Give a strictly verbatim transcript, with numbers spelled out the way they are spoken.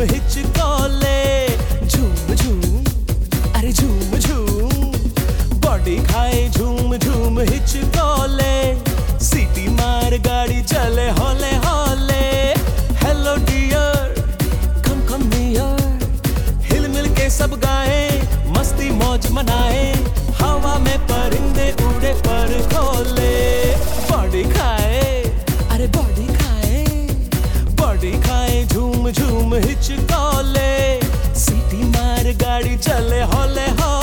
हिचकोले, झूम झूम अरे झूम झूम, बॉडी खाए झूम झूम हिचकोले, सीटी मार गाड़ी चले हौले हौले। Hello dear come come near, हिल मिल के सब गाए, मस्ती मौज मनाए, हवा में परिंदे उड़े पर खोले। बॉडी खाए अरे बॉडी खाए, बॉडी खाए झूम झूम हिचकोले, सीटी मार गाड़ी चले हौले हौले।